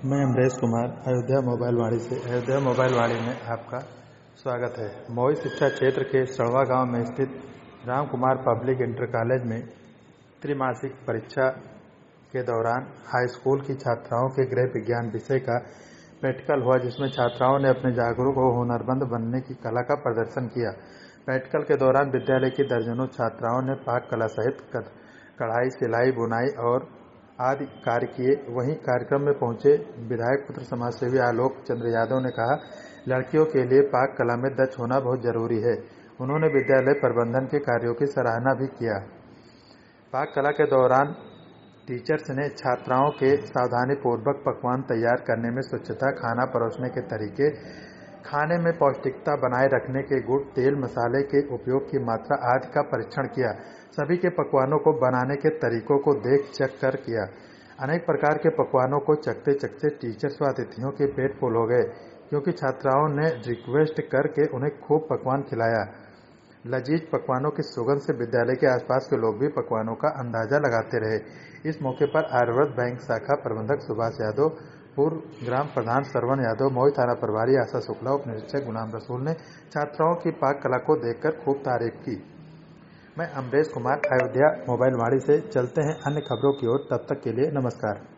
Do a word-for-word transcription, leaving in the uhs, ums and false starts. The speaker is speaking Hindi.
मैं अमरेश कुमार अयोध्या मोबाइल वाणी से अयोध्या मोबाइल वाणी में आपका स्वागत है। मऊ शिक्षा क्षेत्र के सड़वा गांव में स्थित Ram Kumar public inter college में त्रिमासिक परीक्षा के दौरान हाई स्कूल की छात्राओं के गृह विज्ञान विषय का प्रैक्टिकल हुआ, जिसमें छात्राओं ने अपने जागरूक और हुनरमंद बनने की कला का प्रदर्शन किया। प्रैक्टिकल के दौरान विद्यालय की दर्जनों छात्राओं ने पाक कला सहित कढ़ाई, सिलाई, बुनाई और आदि कार्य किए। वहीं कार्यक्रम में पहुंचे विधायक पुत्र समाजसेवी आलोक चंद्र यादव ने कहा, लड़कियों के लिए पाक कला में दक्ष होना बहुत जरूरी है। उन्होंने विद्यालय प्रबंधन के कार्यों की सराहना भी किया। पाक कला के दौरान टीचर्स ने छात्राओं के सावधानीपूर्वक पकवान तैयार करने में स्वच्छता, खाना परोसने के तरीके, खाने में पौष्टिकता बनाए रखने के गुण, तेल मसाले के उपयोग की मात्रा आदि का परीक्षण किया। सभी के पकवानों को बनाने के तरीकों को देख चख कर किया। अनेक प्रकार के पकवानों को चखते चखते टीचर्स व अतिथियों के पेट फुल हो गए, क्योंकि छात्राओं ने रिक्वेस्ट करके उन्हें खूब पकवान खिलाया। लजीज पकवानों की सुगंध से विद्यालय के आसपास के लोग भी पकवानों का अंदाजा लगाते रहे। इस मौके पर आर्यवर्त बैंक शाखा प्रबंधक सुभाष यादव, पूर्व ग्राम प्रधान सरवण यादव, मऊ थाना प्रभारी आशा शुक्ला, उप निरीक्षक गुलाम रसूल ने छात्राओं की पाक कला को देखकर खूब तारीफ की। मैं अमरेश कुमार अयोध्या मोबाइल वाणी से। चलते हैं अन्य खबरों की ओर, तब तक के लिए नमस्कार।